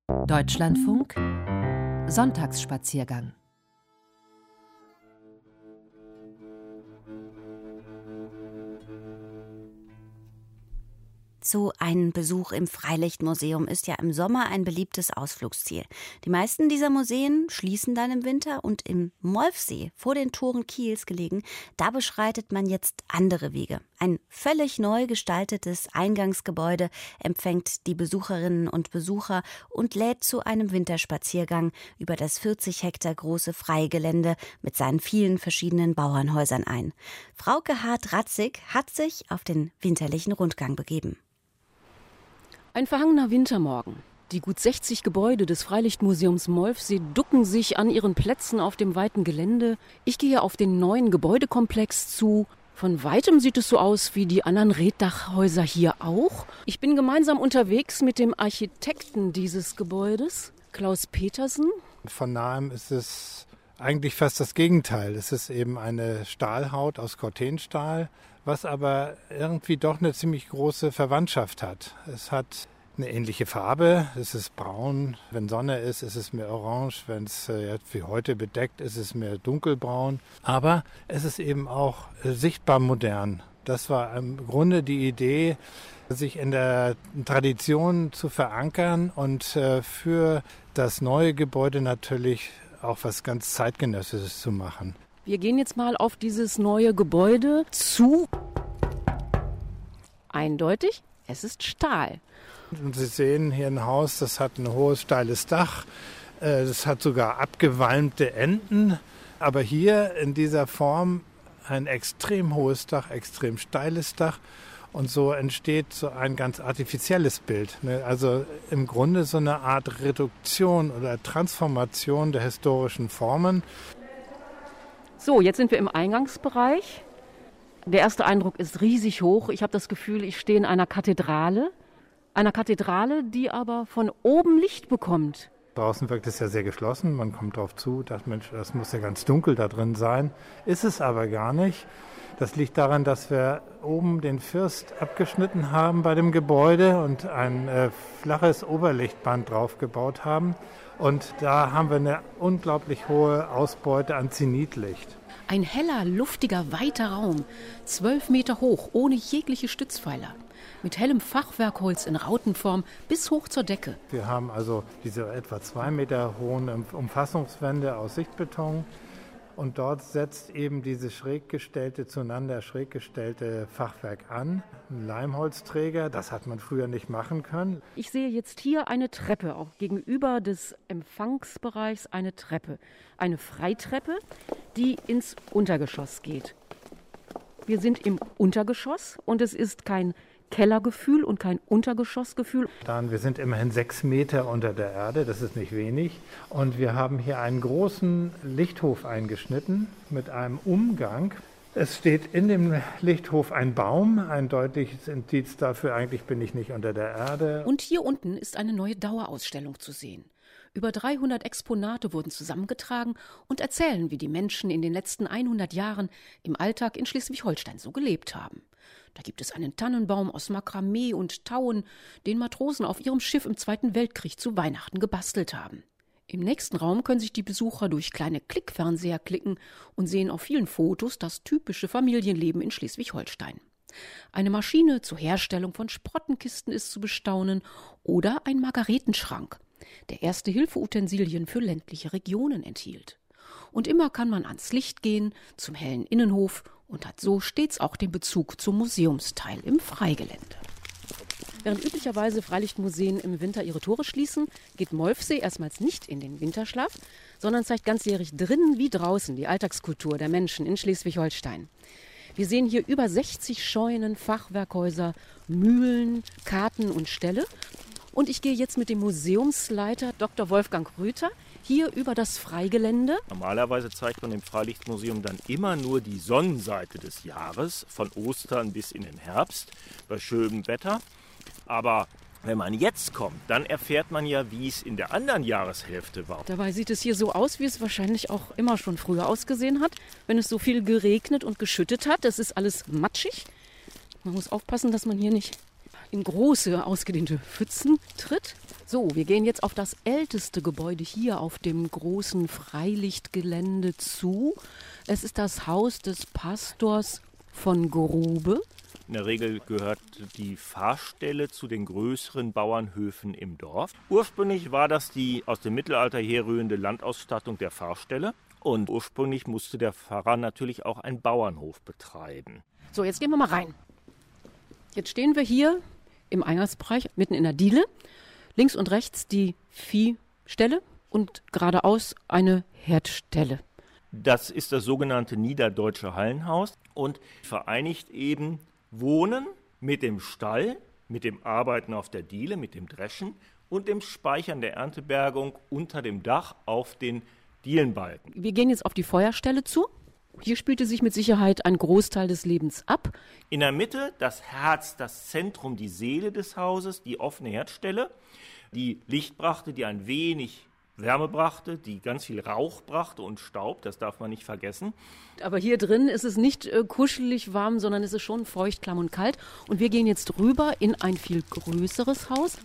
Deutschlandfunk Sonntagsspaziergang. So ein Besuch im Freilichtmuseum ist ja im Sommer ein beliebtes Ausflugsziel. Die meisten dieser Museen schließen dann im Winter und im Molfsee, vor den Toren Kiels gelegen, da beschreitet man jetzt andere Wege. Ein völlig neu gestaltetes Eingangsgebäude empfängt die Besucherinnen und Besucher und lädt zu einem Winterspaziergang über das 40 Hektar große Freigelände mit seinen vielen verschiedenen Bauernhäusern ein. Frauke Hart-Ratzig hat sich auf den winterlichen Rundgang begeben. Ein verhangener Wintermorgen. Die gut 60 Gebäude des Freilichtmuseums Molfsee ducken sich an ihren Plätzen auf dem weiten Gelände. Ich gehe auf den neuen Gebäudekomplex zu. Von weitem sieht es so aus wie die anderen Reetdachhäuser hier auch. Ich bin gemeinsam unterwegs mit dem Architekten dieses Gebäudes, Klaus Petersen. Von nahem ist es eigentlich fast das Gegenteil. Es ist eben eine Stahlhaut aus Cortenstahl, was aber irgendwie doch eine ziemlich große Verwandtschaft hat. Es hat eine ähnliche Farbe, es ist braun, wenn Sonne ist es mehr orange, wenn es wie heute bedeckt ist es mehr dunkelbraun. Aber es ist eben auch sichtbar modern. Das war im Grunde die Idee, sich in der Tradition zu verankern und für das neue Gebäude natürlich auch was ganz Zeitgenössisches zu machen. Wir gehen jetzt mal auf dieses neue Gebäude zu. Eindeutig, es ist Stahl. Und Sie sehen hier ein Haus, das hat ein hohes, steiles Dach. Das hat sogar abgewalmte Enden. Aber hier in dieser Form ein extrem hohes Dach, extrem steiles Dach. Und so entsteht so ein ganz artifizielles Bild. Also im Grunde so eine Art Reduktion oder Transformation der historischen Formen. So, jetzt sind wir im Eingangsbereich. Der erste Eindruck ist riesig hoch. Ich habe das Gefühl, ich stehe in einer Kathedrale. Einer Kathedrale, die aber von oben Licht bekommt. Draußen wirkt es ja sehr geschlossen. Man kommt drauf zu, dachte, Mensch, das muss ja ganz dunkel da drin sein. Ist es aber gar nicht. Das liegt daran, dass wir oben den First abgeschnitten haben bei dem Gebäude und ein flaches Oberlichtband draufgebaut haben. Und da haben wir eine unglaublich hohe Ausbeute an Zenitlicht. Ein heller, luftiger, weiter Raum, 12 Meter hoch, ohne jegliche Stützpfeiler. Mit hellem Fachwerkholz in Rautenform bis hoch zur Decke. Wir haben also diese etwa 2 Meter hohen Umfassungswände aus Sichtbeton. Und dort setzt eben dieses zueinander schräg gestellte Fachwerk an. Ein Leimholzträger, das hat man früher nicht machen können. Ich sehe jetzt hier eine Treppe, auch gegenüber des Empfangsbereichs eine Treppe. Eine Freitreppe, die ins Untergeschoss geht. Wir sind im Untergeschoss und es ist kein Kellergefühl und kein Untergeschossgefühl. Wir sind immerhin 6 Meter unter der Erde, das ist nicht wenig. Und wir haben hier einen großen Lichthof eingeschnitten mit einem Umgang. Es steht in dem Lichthof ein Baum, ein deutliches Indiz dafür, eigentlich bin ich nicht unter der Erde. Und hier unten ist eine neue Dauerausstellung zu sehen. Über 300 Exponate wurden zusammengetragen und erzählen, wie die Menschen in den letzten 100 Jahren im Alltag in Schleswig-Holstein so gelebt haben. Da gibt es einen Tannenbaum aus Makramee und Tauen, den Matrosen auf ihrem Schiff im Zweiten Weltkrieg zu Weihnachten gebastelt haben. Im nächsten Raum können sich die Besucher durch kleine Klickfernseher klicken und sehen auf vielen Fotos das typische Familienleben in Schleswig-Holstein. Eine Maschine zur Herstellung von Sprottenkisten ist zu bestaunen oder ein Margaretenschrank, der Erste-Hilfe-Utensilien für ländliche Regionen enthielt. Und immer kann man ans Licht gehen, zum hellen Innenhof und hat so stets auch den Bezug zum Museumsteil im Freigelände. Während üblicherweise Freilichtmuseen im Winter ihre Tore schließen, geht Molfsee erstmals nicht in den Winterschlaf, sondern zeigt ganzjährig drinnen wie draußen die Alltagskultur der Menschen in Schleswig-Holstein. Wir sehen hier über 60 Scheunen, Fachwerkhäuser, Mühlen, Karten und Ställe. Und ich gehe jetzt mit dem Museumsleiter Dr. Wolfgang Rüther hier über das Freigelände. Normalerweise zeigt man im Freilichtmuseum dann immer nur die Sonnenseite des Jahres, von Ostern bis in den Herbst, bei schönem Wetter. Aber wenn man jetzt kommt, dann erfährt man ja, wie es in der anderen Jahreshälfte war. Dabei sieht es hier so aus, wie es wahrscheinlich auch immer schon früher ausgesehen hat, wenn es so viel geregnet und geschüttet hat. Das ist alles matschig. Man muss aufpassen, dass man hier nicht in große, ausgedehnte Pfützen tritt. So, wir gehen jetzt auf das älteste Gebäude hier auf dem großen Freilichtgelände zu. Es ist das Haus des Pastors von Grube. In der Regel gehört die Pfarrstelle zu den größeren Bauernhöfen im Dorf. Ursprünglich war das die aus dem Mittelalter herrührende Landausstattung der Pfarrstelle. Und ursprünglich musste der Pfarrer natürlich auch einen Bauernhof betreiben. So, jetzt gehen wir mal rein. Jetzt stehen wir hier im Eingangsbereich, mitten in der Diele. Links und rechts die Viehstelle und geradeaus eine Herdstelle. Das ist das sogenannte Niederdeutsche Hallenhaus und vereinigt eben Wohnen mit dem Stall, mit dem Arbeiten auf der Diele, mit dem Dreschen und dem Speichern der Erntebergung unter dem Dach auf den Dielenbalken. Wir gehen jetzt auf die Feuerstelle zu. Hier spielte sich mit Sicherheit ein Großteil des Lebens ab. In der Mitte das Herz, das Zentrum, die Seele des Hauses, die offene Herdstelle, die Licht brachte, die ein wenig Wärme brachte, die ganz viel Rauch brachte und Staub, das darf man nicht vergessen. Aber hier drin ist es nicht kuschelig warm, sondern es ist schon feucht, klamm und kalt. Und wir gehen jetzt rüber in ein viel größeres Haus.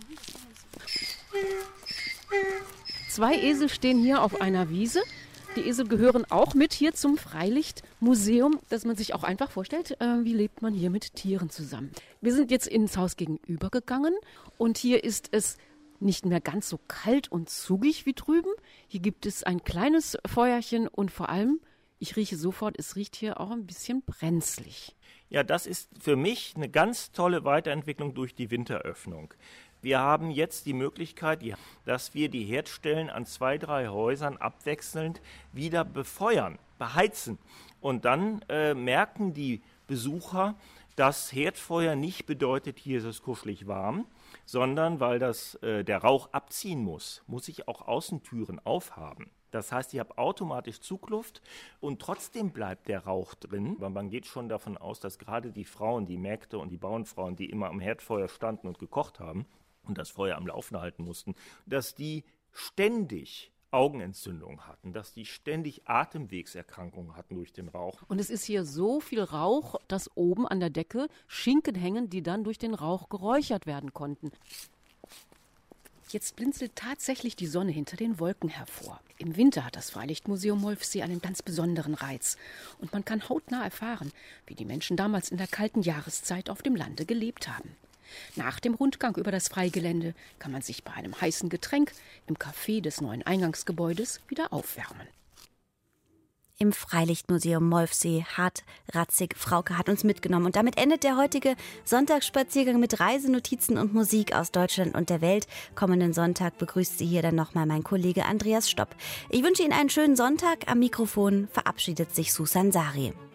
2 Esel stehen hier auf einer Wiese. Die Esel gehören auch mit hier zum Freilichtmuseum, dass man sich auch einfach vorstellt, wie lebt man hier mit Tieren zusammen. Wir sind jetzt ins Haus gegenüber gegangen und hier ist es nicht mehr ganz so kalt und zugig wie drüben. Hier gibt es ein kleines Feuerchen und vor allem, ich rieche sofort, es riecht hier auch ein bisschen brenzlig. Ja, das ist für mich eine ganz tolle Weiterentwicklung durch die Winteröffnung. Wir haben jetzt die Möglichkeit, dass wir die Herdstellen an 2, 3 Häusern abwechselnd wieder befeuern, beheizen. Und dann merken die Besucher, dass Herdfeuer nicht bedeutet, hier ist es kuschelig warm, sondern weil der Rauch abziehen muss ich auch Außentüren aufhaben. Das heißt, ich habe automatisch Zugluft und trotzdem bleibt der Rauch drin, weil man geht schon davon aus, dass gerade die Frauen, die Mägde und die Bauernfrauen, die immer am Herdfeuer standen und gekocht haben und das Feuer am Laufen halten mussten, dass die ständig Augenentzündungen hatten, dass die ständig Atemwegserkrankungen hatten durch den Rauch. Und es ist hier so viel Rauch, dass oben an der Decke Schinken hängen, die dann durch den Rauch geräuchert werden konnten. Jetzt blinzelt tatsächlich die Sonne hinter den Wolken hervor. Im Winter hat das Freilichtmuseum Molfsee einen ganz besonderen Reiz. Und man kann hautnah erfahren, wie die Menschen damals in der kalten Jahreszeit auf dem Lande gelebt haben. Nach dem Rundgang über das Freigelände kann man sich bei einem heißen Getränk im Café des neuen Eingangsgebäudes wieder aufwärmen. Im Freilichtmuseum Molfsee. Hart-Ratzig. Frauke hat uns mitgenommen. Und damit endet der heutige Sonntagsspaziergang mit Reisenotizen und Musik aus Deutschland und der Welt. Kommenden Sonntag begrüßt Sie hier dann nochmal mein Kollege Andreas Stopp. Ich wünsche Ihnen einen schönen Sonntag. Am Mikrofon verabschiedet sich Susan Sari.